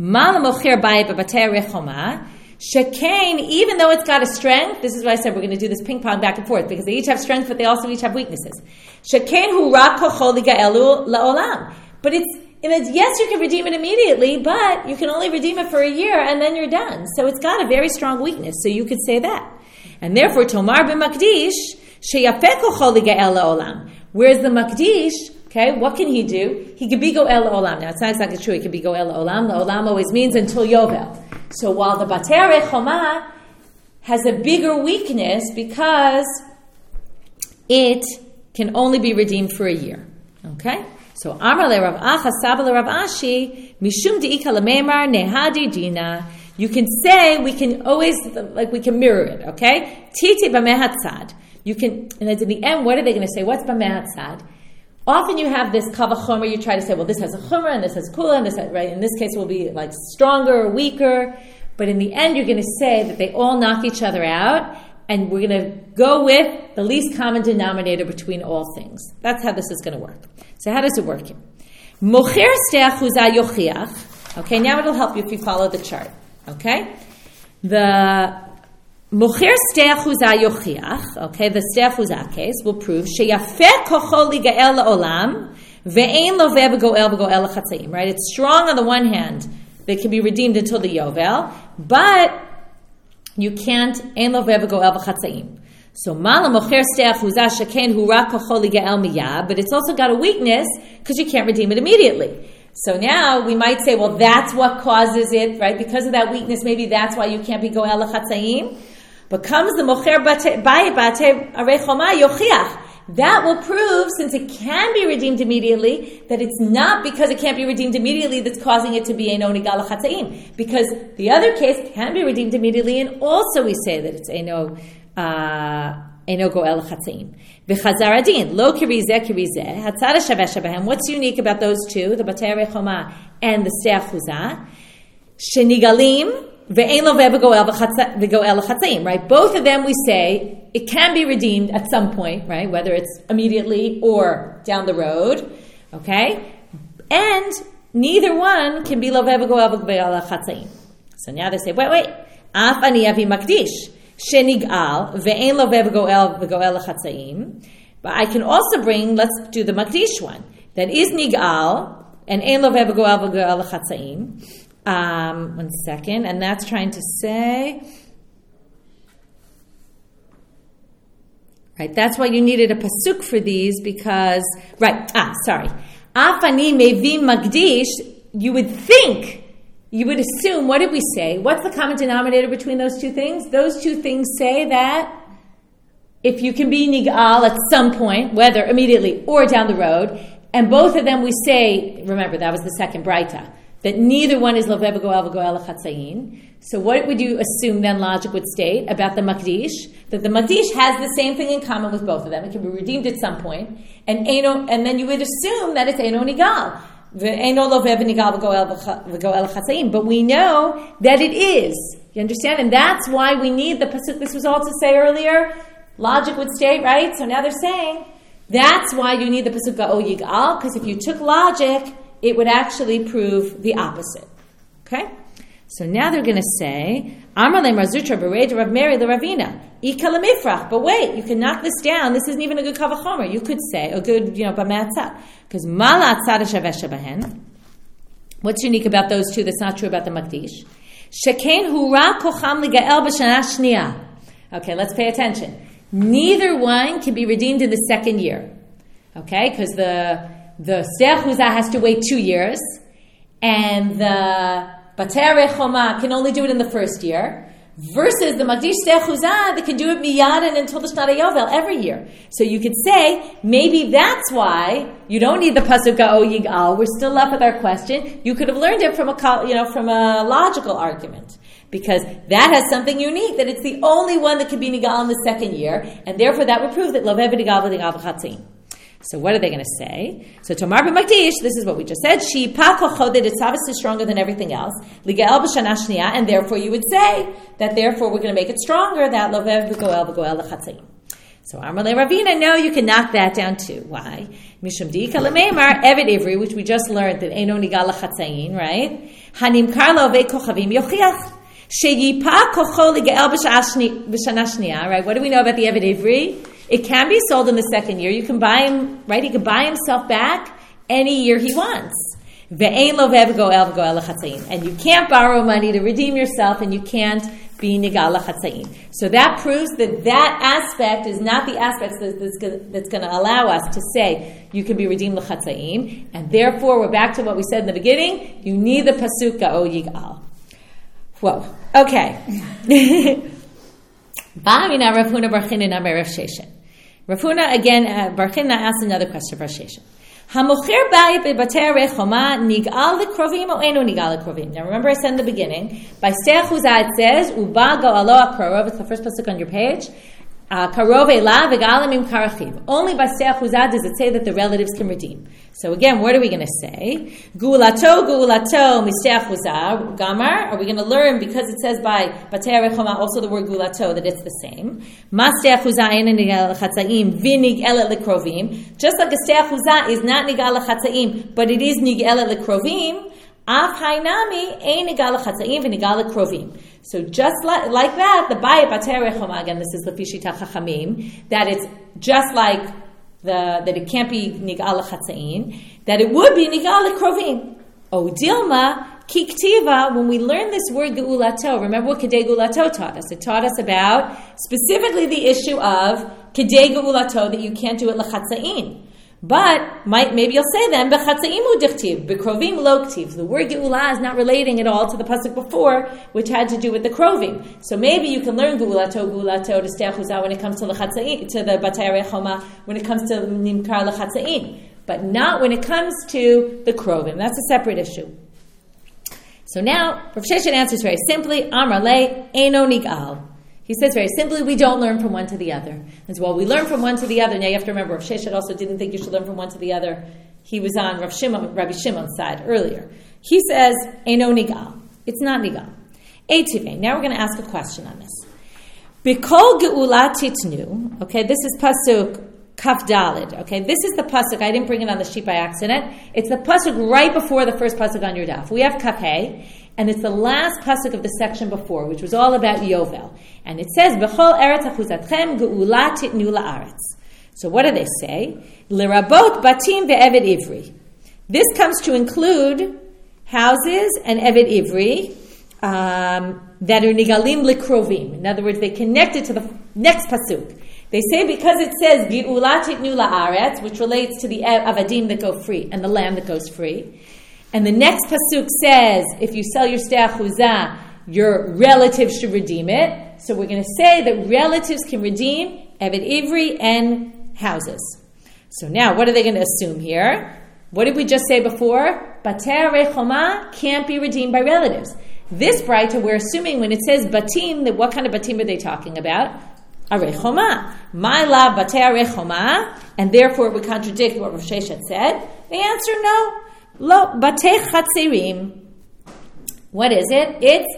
Even though it's got a strength, this is why I said we're going to do this ping pong back and forth, because they each have strengths, but they also each have weaknesses. But yes, you can redeem it immediately, but you can only redeem it for a year and then you're done. So it's got a very strong weakness. So you could say that. And therefore, Tomar b'makdish sheyafeko chol liga'el la'olam. Whereas the makdish, okay, what can he do? He could be go'el la'olam. Now, it's not exactly true. He could be go'el la'olam. La'olam always means until Yovel. So while the Batei Choma has a bigger weakness because it can only be redeemed for a year. Okay? So Amar le Rav Acha Saba le Rav Ashi Mishum Deika Lememar Nehadi Dina. You can say, we can always, like we can mirror it, okay? Titi b'mehatzad. You can, and at the end, what are they going to say? What's b'mehatzad? Often you have this kava chomer, you try to say, well, this has a chomer, and this has kula, and this has, right? In this case, it will be like stronger or weaker. But in the end, you're going to say that they all knock each other out, and we're going to go with the least common denominator between all things. That's how this is going to work. So how does it work here? Mocher steach huza yochiach. Okay, now it'll help you if you follow the chart. Okay? The mocher steach huza yochiach, okay, the steach huza case will prove sheyafeh kocho liga'el la'olam ve'ein loveh b'go'el l'chatzayim, right? It's strong on the one hand. They can be redeemed until the Yovel, but you can't ein loveh b'go'el l'chatzayim. So mala mocher steach huza sheken hu rak kocho liga'el miyad, but it's also got a weakness because you can't redeem it immediately. So now we might say, well, that's what causes it, right? Because of that weakness, maybe that's why you can't be go'el l'chatzayim. But comes the mocher batei arei choma yochiach. That will prove, since it can be redeemed immediately, that it's not because it can't be redeemed immediately that's causing it to be eino nigal l'chatzayim. Because the other case can be redeemed immediately, and also we say that it's eino go'el l'chatzayim. V'chazar adin, lo kirizeh kirizeh, hatzad shaveh shabehem. What's unique about those two, the batei arei choma and the steach huza? Shenigalim, right? Both of them we say it can be redeemed at some point, right? Whether it's immediately or down the road, okay? And neither one can be loveh v'go'el v'chatzayim. So now they say, wait. Af ani avi makdish shenigal ve'ein loveh v'go'el v'chatzayim. But I can also bring, let's do the makdish one, that is nigal and ein loveh v'go'el v'chatzayim. One second, and that's trying to say, right, that's why you needed a pasuk for these, because, Afani mevi magdish, you would think, you would assume, what did we say? What's the common denominator between those two things? Those two things say that if you can be nigal at some point, whether immediately or down the road, and both of them we say, remember, that was the second braita, that neither one is loveh v'go'el l'chatzayim. So what would you assume then logic would state about the makdish? That the makdish has the same thing in common with both of them. It can be redeemed at some point. And then you would assume that it's eino nigal. Eino loveh v'nigal v'go'el l'chatzayim. But we know that it is. You understand? And that's why we need the pasuk. This was all to say earlier. Logic would state, right? So now they're saying, that's why you need the pasuk ga'o yigal. Because if you took logic, it would actually prove the opposite. Okay? So now they're going to say, Amar le Marzutra bereid Rav Meri le Ravina, Ika lemifrach. But wait, you can knock this down. This isn't even a good kavachomer. You could say a good, b'matzah. Because malat tzad shaveh shabahen. What's unique about those two that's not true about the makdish? Shekain hura kocham liga'el b'shana shniya. Okay, let's pay attention. Neither one can be redeemed in the second year. Okay, because the steach huza has to wait 2 years, and the batei arei choma can only do it in the first year, versus the makdish steach huza that can do it miyad and until the Shnat HaYovel every year. So you could say, maybe that's why you don't need the pasuk ga'o yigal. We're still left with our question. You could have learned it from a logical argument. Because that has something unique, that it's the only one that can be nigal in the second year, and therefore that would prove that loveh v'nigal v'chatzayim. So what are they going to say? So Tomar b'Makdish, this is what we just said. She pa kochoded, its is stronger than everything else. Ligael b'shana shniya, and therefore you would say that therefore we're going to make it stronger. That lovev v'goel l'chatzayim. So Amarle Ravina, no, you can knock that down too. Why? Mishum di'ika l'meimar evet ivri, which we just learned that eino nigal l'chatzayim, right? Hanim karlo ve'kochavim yochiach. Sheyipa kocho ligael b'shana shniya, right? What do we know about the evet ivri? It can be sold in the second year. You can buy him, right? He can buy himself back any year he wants. And you can't borrow money to redeem yourself, and you can't be nigal l'chatzayim. So that proves that aspect is not the aspect that's going to allow us to say you can be redeemed l'chatzayim. And therefore, we're back to what we said in the beginning. You need the pasuk o yigal. Whoa. Okay. Ba'amina Rav Huna bar China Amar Rav Sheshet. Rav Huna again, bar China asked another question of Rav Sheshet. Hamocher bayit bebatei rechoma nigal lekrovim or eno nigal lekrovim. Now remember I said in the beginning, by Seach Huzah it says, uba go'alo akarov, it's the first pasuk on your page, karov elav v'galamim karachiv. Only by Seach Huzah does it say that the relatives can redeem. So again, what are we going to say? Gu'ulato misteach huzah gamar. Are we going to learn, because it says by batei rechoma also the word gu'ulato, that it's the same? Masteach huzah ein nigal l'chatzayim v'nigelet lekrovim. Just like a steach huzah is not nigal l'chatzayim, but it is nigelet lekrovim. Af hainami ein nigal l'chatzayim v'nigal lekrovim. So just like that, the bayit batei rechoma, again, this is lefi shita chachamim, that it's just like that it can't be nigal l'chatzayim, that it would be nigal l'krovim. O dilma kiktiva. When we learn this word geulato, remember what kedei geulato taught us. It taught us about specifically the issue of kedei geulato, that you can't do it l'chatzayim. But maybe you'll say then b'chatzayim hu dichtiv, b'krovim lo ktiv. The word geula is not relating at all to the pasuk before, which had to do with the krovim. So maybe you can learn geulato to steach huzah when it comes to l'chatzayim, to the batei rechoma, when it comes to nimkar l'chatzayim, but not when it comes to the krovim. That's a separate issue. So now Rav Sheshet answers very simply, Amar le eno nigal. He says very simply, we don't learn from one to the other. As well, we learn from one to the other. Now you have to remember, Rav Sheshet also didn't think you should learn from one to the other. He was on Rabbi Shimon's side earlier. He says, Eino nigal. It's not nigal. Eitivei. Now we're going to ask a question on this. B'kol ge'ula titnu. Okay, this is pasuk kaf dalid. Okay, this is the pasuk. I didn't bring it on the sheet by accident. It's the pasuk right before the first pasuk on your daf. We have kaf hey. And it's the last pasuk of the section before, which was all about Yovel. And it says, B'chol eretz achuzatchem ge'ula titnu la'aretz. So what do they say? L'rabot batim ve'eved ivri. This comes to include houses and eved ivri that are nigalim likrovim. In other words, they connect it to the next pasuk. They say because it says ge'ula titnu la'aretz, which relates to the avadim that go free and the lamb that goes free. And the next pasuk says, if you sell your steach huzah, your relatives should redeem it. So we're going to say that relatives can redeem eved ivri and houses. So now, what are they going to assume here? What did we just say before? Batei rechoma can't be redeemed by relatives. This braita, we're assuming when it says batim, that what kind of batim are they talking about? Arechoma. My love batei rechoma, and therefore it would contradict what Rav Sheshet said. The answer, no. Lo batei chatzerim. What is it? It's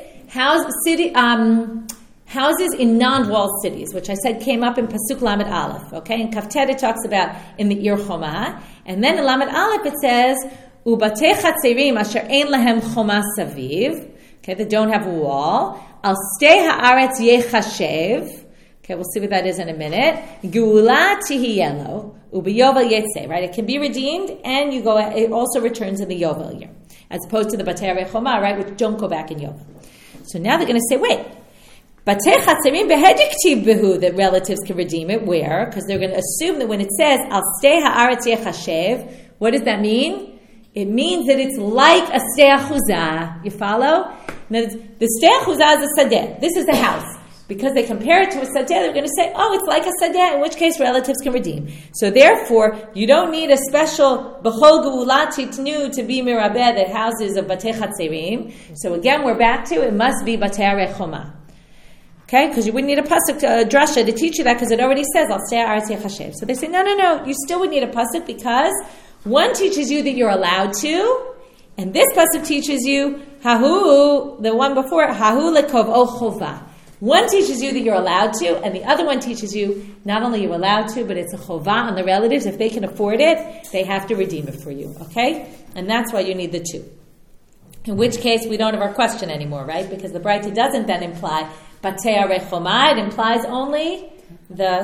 houses in non-walled cities, which I said came up in Pasuk Lamed Aleph. Okay, in Kaftet it talks about in the Ir Choma, and then in Lamed Aleph it says ubatei chatzerim asher ein lahem choma saviv. Okay, they don't have a wall. Al stei haaretz yechashev. Okay, we'll see what that is in a minute. Geula tihiyelo. Ubiyovel yetze, right? It can be redeemed, and it also returns in the Yovel year, as opposed to the Batei Rechoma, right, which don't go back in Yovel. So now they're going to say, wait, Batei Chatzerim behediktiv behu, that relatives can redeem it. Where? Because they're going to assume that when it says Al stei haaretz yechashev, what does that mean? It means that it's like a steach huzah. You follow? Now, the steach huzah is a sadeh. This is a house. Because they compare it to a sadeh, they're going to say, oh, it's like a sadeh, in which case relatives can redeem. So therefore, you don't need a special b'chol geula titnu to be mirabeh, that houses of batei chatzerim. So again, we're back to, it must be batei rechoma. Okay, because you wouldn't need a pasuk, drasha, to teach you that, because it already says al stei haaretz yechashev. So they say, no, you still would need a pasuk because one teaches you that you're allowed to, and this pasuk teaches you hahu, the one before it, hahu lekov o chova. One teaches you that you're allowed to, and the other one teaches you not only you're allowed to, but it's a chova on the relatives. If they can afford it, they have to redeem it for you, okay? And that's why you need the two. In which case, we don't have our question anymore, right? Because the Braita doesn't then imply batei arechoma. It implies only the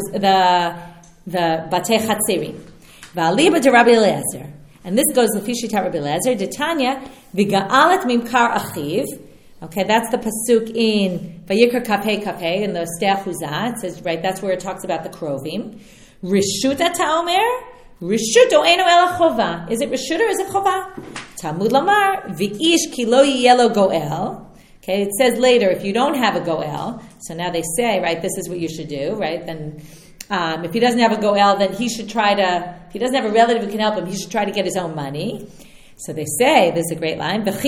batei chatzerim. V'aliba de Rabbi Eliezer. And this goes to Fishita Rabbi Eliezer. Detanya, v'ga'alet mimkar achiv. Okay, that's the pasuk in Vayikra Kapei in the Stei Achuzah. It says, right, that's where it talks about the krovim. Rishut ta'omer, rishut o'enu ela chova. Is it rishut or is it chova? Talmud lamar, v'ish ki lo yelo goel. Okay, it says later, if you don't have a goel, so now they say, right, this is what you should do, right, then if he doesn't have a goel, then he should try to, if he doesn't have a relative who can help him, he should try to get his own money. So they say, this is a great line, what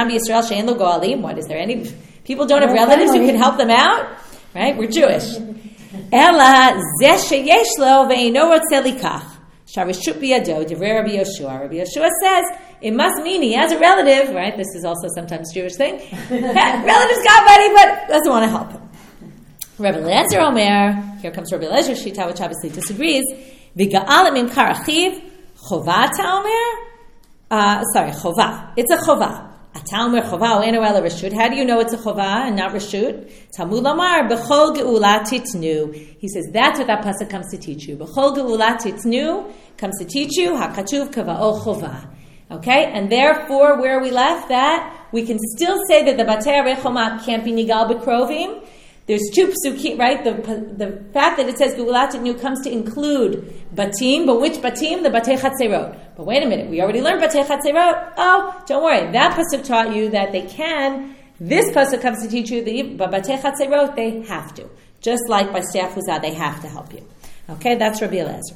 is there any, people don't have relatives who can help them out? Right? We're Jewish. Ela zeh sheyesh lo ve'eino rotzeh likach. Sharishut biyado, divrei Rabbi Yoshua. Rabbi Yoshua says, it must mean he has a relative, right? This is also sometimes a Jewish thing. Relative's got money, but doesn't want to help him. Rabbi Eliezer Omer, here comes Rabbi Eliezer Shita, which obviously disagrees. V'ga'alim imkar achiv, chova ta'omer? Chova. It's a chova. Atalmer chova o'enu ela reshut. How do you know it's a chova and not reshut? Talmud lamar b'chol geula titnu. He says that's what that pasuk comes to teach you. B'chol geula titnu comes to teach you hakatuv kava'o chova. Okay, and therefore, where we left that, we can still say that the batei arechoma can't be nigal b'krovim. There's two psukim, right? The fact that it says Geulat Titnu comes to include batim, but which batim? The batei chatzerot. But wait a minute, we already learned batei chatzerot. Oh, don't worry, that pasuk taught you that they can. This pasuk comes to teach you that but batei chatzerot they have to, just like by Stei Achuzah they have to help you. Okay, that's Rabbi Eliezer.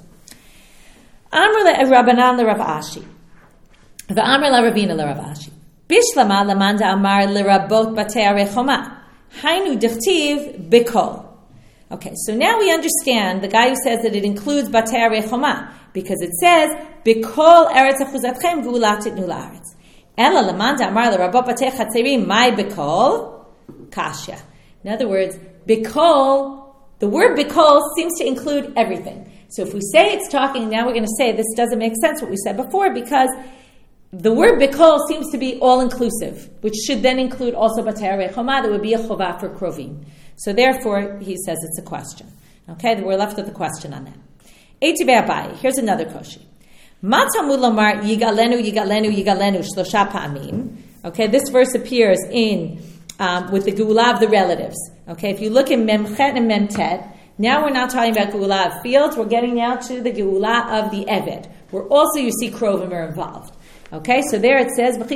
Amr le Rabbanan le Rav Ashi, the Amr le Ravina le Rav Ashi. Bishlama lamanda amar le rabot batei arechoma. Hainu dichtiv bikol. Okay, so now we understand the guy who says that it includes batei arechoma because it says bikol eretz achuzatchem geulat titnu la'aretz. Ela lamanda amar l'rabot batei chatzerim mai bikol kasha. In other words, bikol. The word bikol seems to include everything. So if we say it's talking, now we're going to say this doesn't make sense what we said before because the word bikol seems to be all-inclusive, which should then include also batei arechoma. That would be a chova for krovim. So therefore, he says it's a question. Okay, we're left with a question on that. Eitivei Abaye. Here's another koshi. Ma tamud lomar yigalenu yigalenu yigalenu shlosha pa'amim. Okay, this verse appears in with the geula of the relatives. Okay, if you look in memchet and memtet, now we're not talking about geula of fields. We're getting now to the geula of the eved, where also you see krovim are involved. Okay, so there it says, right?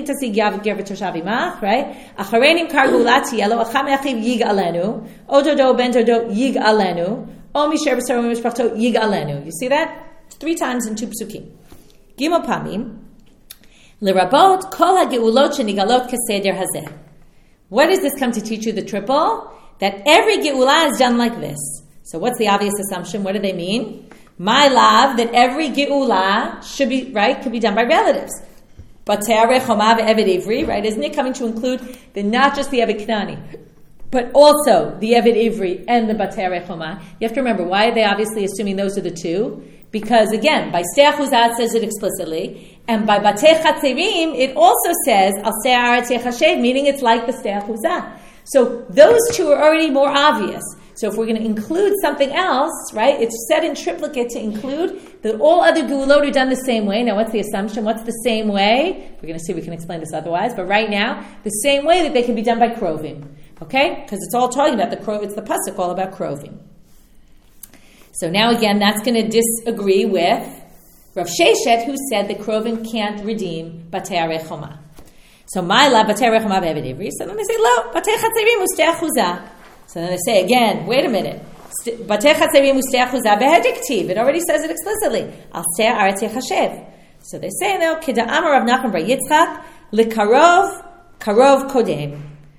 Acharenim kar gulati yelo, acham echiv yig alenu, ododo ben dodo yig alenu, o misher b'sar mishpachto yig alenu. You see that? 3 times in 2 psukim. Gimel pamim, l'rabot kol ha'geulot shenigalot keseder hazeh. What does this come to teach you? The triple? That every geula is done like this. So what's the obvious assumption? What do they mean? My love, that every geula should be, right, could be done by relatives. Batei arechoma ve'eved ivri, right? Isn't it coming to include not just the eved knani, but also the eved ivri and the batei arechoma? You have to remember, why are they obviously assuming those are the two? Because again, by Stei Achuzah it says it explicitly, and by batei chatzerim it also says al stei haaretz yechashev, meaning it's like the Stei Achuzah. So those two are already more obvious. So if we're going to include something else, right, it's said in triplicate to include that all other geulot are done the same way. Now, what's the assumption? What's the same way? We're going to see if we can explain this otherwise. But right now, the same way that they can be done by krovim. Okay? Because it's all talking about it's the pasuk all about krovim. So now again, that's going to disagree with Rav Sheshet, who said that krovim can't redeem batei arechoma. So my la batei arechoma ve'eved ivri. So then they say, lo, batei chatzerim ustei achuzah. So then they say again, wait a minute. Batei chatzerim ustei achuzah behediktiv. It already says it explicitly. Al stei haaretz yechashev. So they say no. Kida amar Rav Nachman bar Yitzchak lekarov karov kodem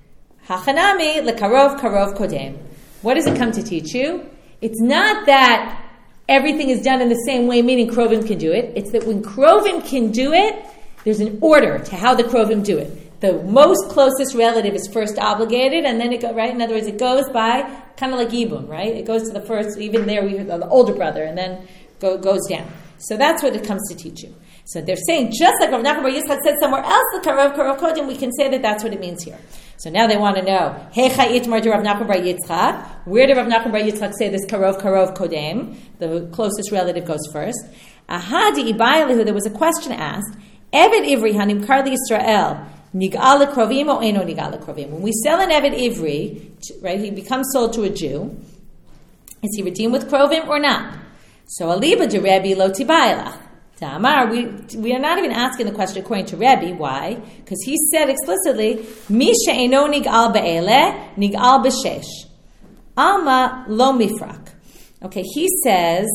Hachanami lekarov karov kodem. What does it come to teach you? It's not that everything is done in the same way, meaning Krovim can do it. It's that when Krovim can do it, there's an order to how the Krovim do it. The most closest relative is first obligated, and then it goes, right? In other words, it goes by, kind of like Yibum, right? It goes to the first, even there we have the older brother, and then goes down. So that's what it comes to teach you. So they're saying, just like Rav Nachman bar Yitzchak said somewhere else, the Karov Kodim, we can say that that's what it means here. So now they want to know, Hecha Itmar de Rav Nachman bar Yitzchak. Where did Rav Nachman bar Yitzchak say this Karov Kodem? The closest relative goes first. Ahadi Ibayalihu, there was a question asked, Eved Ivri Hanim Karli Yisrael, Nigal Krovim or Eno Nigal Krovim? When we sell an Eved Ivri, right, he becomes sold to a Jew, is he redeemed with Krovim or not? So Aliba de Rebbe Lo Tibayalach. Tamar, we are not even asking the question according to Rebbe. Why? Because he said explicitly, Misha eno nigal be'ele, nigal b'shesh. Alma lo mifrak. Okay, he says,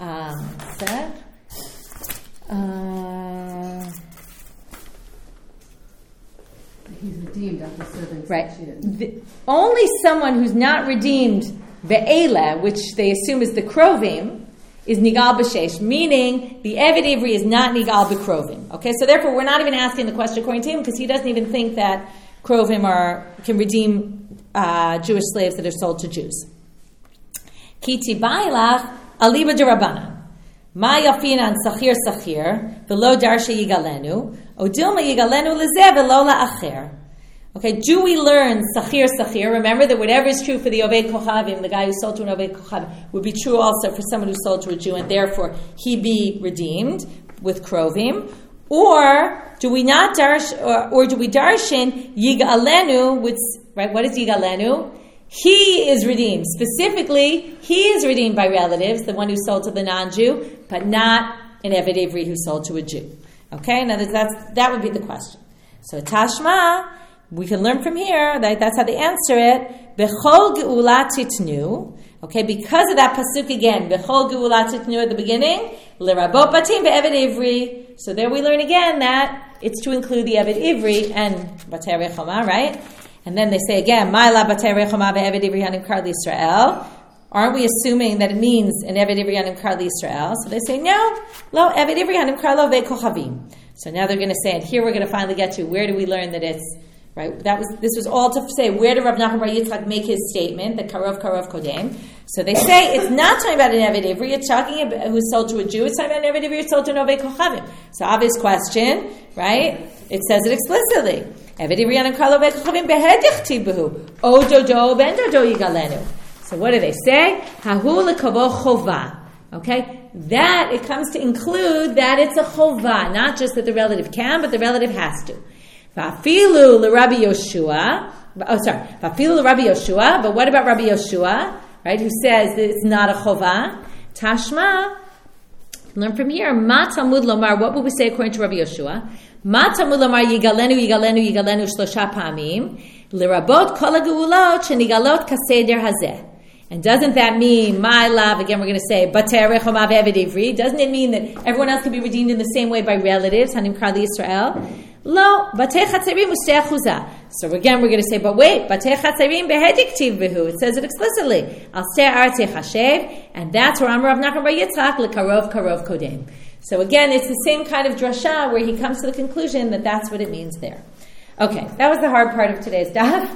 he's redeemed after serving 6 years. Only someone who's not redeemed be'ele, which they assume is the Krovim, is nigal b'shesh, meaning the Eved Ivri is not nigal b'krovim. Okay, so therefore we're not even asking the question according to him because he doesn't even think that Krovim can redeem Jewish slaves that are sold to Jews. Ki tibailach aliba derabbanan. Ma yafinan sachir v'lo darsha yigalenu odilma yigalenu lezeh v'lo la'acher. Okay, do we learn sachir? Remember that whatever is true for the Oved Kochavim, the guy who sold to an Oved Kochavim, would be true also for someone who sold to a Jew, and therefore he be redeemed with Krovim. Or do we not or do we darshan Yigalenu with, right? What is Yigalenu? He is redeemed. Specifically, he is redeemed by relatives, the one who sold to the non-Jew, but not an Eved Ivri who sold to a Jew. Okay, now that would be the question. So Tashma, we can learn from here, that's how they answer it. Bechol geula titnu. Okay, because of that pasuk again, Bechol geula titnu at the beginning, lerabot batim be'eved ivri. So there we learn again that it's to include the Eved Ivri and Batei Rechoma, right? And then they say again, Ma'ila Batei Rechoma be'eved ivri hanim kar Yisrael. Aren't we assuming that it means an Eved Ivri hanim kar Yisrael? So they say, no, lo Eved Ivri hanim kar lo ve'kochavim. So now they're going to say, and here we're going to finally get to, where do we learn that it's, right? This was all to say, where did Rav Nachman bar Yitzchak make his statement, the Karov Kodem? So they say it's not talking about an Eved Ivri, it's talking about who's sold to a Jew, it's talking about an Eved Ivri who's sold to an Oved Kochavim. So obvious question, right? It says it explicitly. Eved Ivri and Karlo Oved Kochavim behedich tibuhu, o dodo ben dodo yigalenu. So what do they say? Hahu lekavo chova. Okay? That, it comes to include that it's a chova, not just that the relative can, but the relative has to. Vafilu l'Rabbi Yoshua. Vafilu l'Rabbi Yoshua. But what about Rabbi Yoshua, right? Who says that it's not a chova? Tashma. Learn from here. Ma tamud lomar. What would we say according to Rabbi Yoshua? Ma tamud lomar yigalenu shlosha pamim l'rabot kol ha'geulot shenigalot kaseder hazeh. And doesn't that mean, my love, again we're going to say, Batei Rechoma ve'eved ivri, doesn't it mean that everyone else can be redeemed in the same way by relatives, Hanim Kar Yisrael? Lo, Batei Chatzerim u'shtei achuzah. So again we're going to say, but wait, Batei Chatzerim behedik tiv behu, it says it explicitly, Al stei artei chashev, and that's where Amar Rav Nachman bar Yitzchak, Lekarov Karov Kodem. So again, it's the same kind of drasha where he comes to the conclusion that that's what it means there. Okay, that was the hard part of today's daf.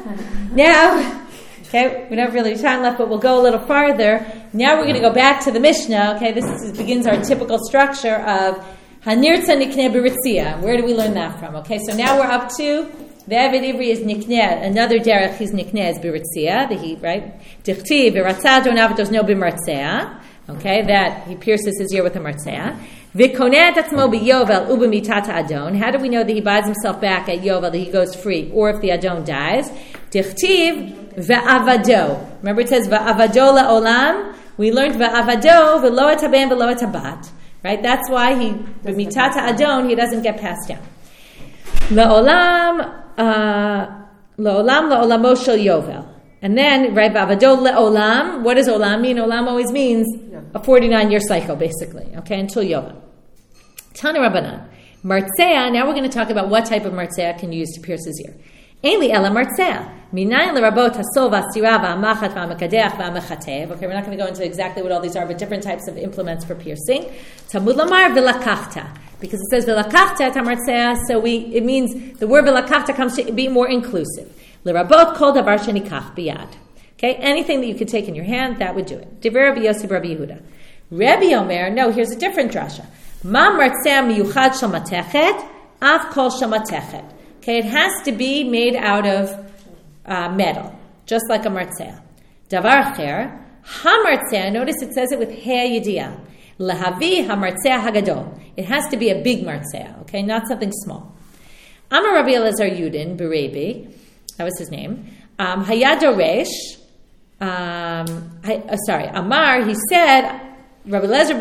Now, okay, we don't have really time left, but we'll go a little farther. Now we're going to go back to the Mishnah. Okay, this begins our typical structure of Hanirtza Nikneh B'Ritzia. Where do we learn that from? Okay, so now we're up to the Eved Ivri is Nikneh. Another derech is Nikneh is B'Ritzia. Right? Dichti B'Ratzah Donav does no B'Martzea. Okay, that he pierces his ear with a martzea. V'koneh atzmo b'yovel u'b'mitata adon. How do we know that he buys himself back at yovel, that he goes free, or if the adon dies? Dichtiv v'avado. Remember it says v'avado la'olam. We learned v'avado v'lo et haben v'lo et habat. Right? That's why he b'mitata adon, he doesn't get passed down. La'olam la'olamo shel yovel. And then, right, v'avado le'olam. What does olam mean? Olam always means a 49-year cycle, basically. Okay, until yovel. Tana Rabbanan. Martzea, now we're going to talk about what type of martzea can you use to pierce his ear. Ainli ela martzea. Minayin l'rabot hasol v'asira v'amachat v'amakadeach v'amachatev. Okay, we're not going to go into exactly what all these are, but different types of implements for piercing. Tamud lamar v'lakachta. Because it says v'lakachta tamartzea, so it means the word v'lakachta comes to be more inclusive. L'rabot kol davar shenikach biyad. Okay, anything that you could take in your hand, that would do it. Divrei Rabbi Yossi Rabbi Yehuda. Rabbi Omer, no, here's a different drasha. Ma martzea miyuchad shel matechet, af kol shel matechet. Okay, it has to be made out of metal, just like a martzea. Davar acher, ha-martzea, notice it says it with he yediyah. Lahavi ha-martzea hagadol. It has to be a big martzea, okay, not something small. Amar Rabbi Elazar Yudin, Berebi, that was his name. Hayad Doresh, Amar, he said, Rabbi Elazar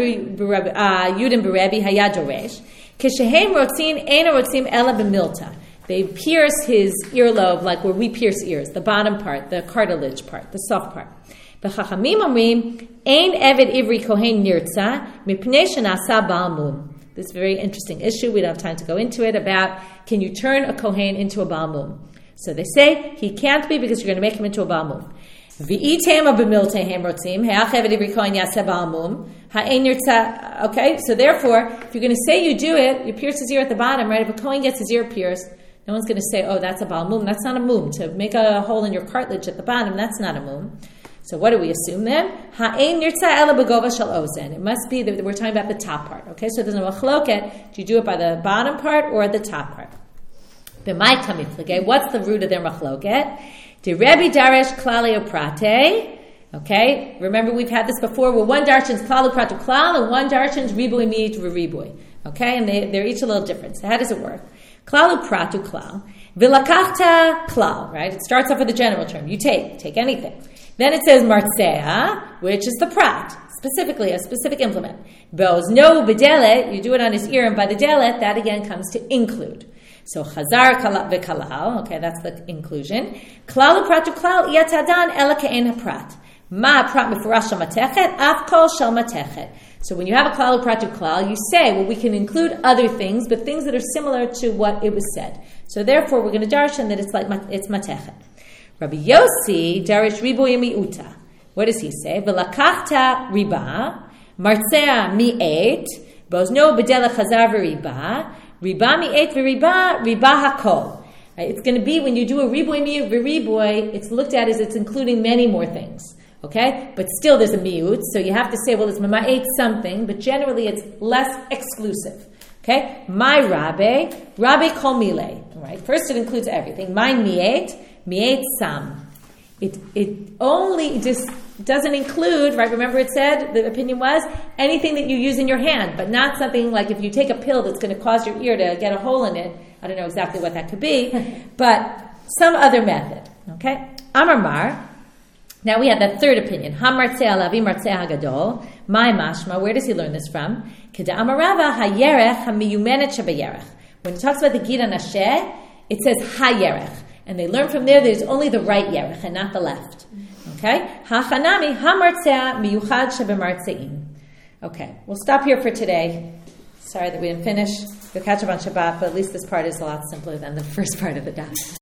Yudin Berebi, Hayad Doresh, Kishehem rotzin, eina rotzim ela b'milta. They pierce his earlobe like where we pierce ears, the bottom part, the cartilage part, the soft part. V'chachamim omrim, ein eved ivri kohen nirtza, mipnei shenasa ba'al mum. This is a very interesting issue. We don't have time to go into it about can you turn a kohen into a ba'al mum. So they say he can't be because you're going to make him into a ba'al mum. V'item b'miltehem rotzim, he'ach eved ivri kohen yaseh ba'al mum, ha'ein nirtza. Okay, so therefore, if you're going to say you do it, you pierce his ear at the bottom, right? If a kohen gets his ear pierced, no one's going to say, oh, that's a ba'al mum. That's not a mum. To make a hole in your cartilage at the bottom, that's not a mum. So what do we assume then? Ha'ein nirtza ela b'gova shel ozen. It must be that we're talking about the top part. Okay, so there's no machloket. Do you do it by the bottom part or the top part? B'mai kamiflige. What's the root of their machloket? De Rebbe Daresh klali uprate. Okay, remember we've had this before. Where one darshan's klal upratu klal and one darshan's ribui mi'it v'ribui. Okay, and they're each a little different. So how does it work? Klal upratu klal. V'lakachta klal, right? It starts off with a general term. You take anything. Then it says martzea, which is the prat, specifically a specific implement. Boz no bedelet, you do it on his ear, and by the delet, that again comes to include. So chazar v'kalal, okay, that's the inclusion. Klal upratu klal yatadan ela ke'en haprat. Ma prat mefurash shel matechet, af kol shel matechet. So when you have a klal upratu klal, you say, well, we can include other things, but things that are similar to what it was said. So therefore, we're going to darshan that it's matechet. Rabbi Yossi darish riboy mi'uta. What does he say? V'lakachta riba, martzea mi'et, bozno bedela chazar v'riba, riba mi'et v'riba, riba hakol. It's going to be, when you do a riboy mi'ut v'riboy, it's looked at as it's including many more things. Okay? But still there's a mi'ut, so you have to say, well, it's ma'et something, but generally it's less exclusive. Okay? My rabbe kol mile. Right? First it includes everything. My mi'et sam. It only just doesn't include, right? Remember it said, the opinion was, anything that you use in your hand, but not something like if you take a pill that's going to cause your ear to get a hole in it. I don't know exactly what that could be, but some other method. Okay? Amar Mar. Now we have that third opinion. Ha-martzea lavi martzea hagadol. My mashma. Where does he learn this from? Keda amarava ha-yerech ha-miyumenet shabayerech. When it talks about the gira nasheh, it says ha-yerech. And they learn from there that it's only the right yerech and not the left. Okay? Ha-chanami ha-martzea miyuchad shabamartzein. Okay. We'll stop here for today. Sorry that we didn't finish. We'll catch up on Shabbat, but at least this part is a lot simpler than the first part of the daf.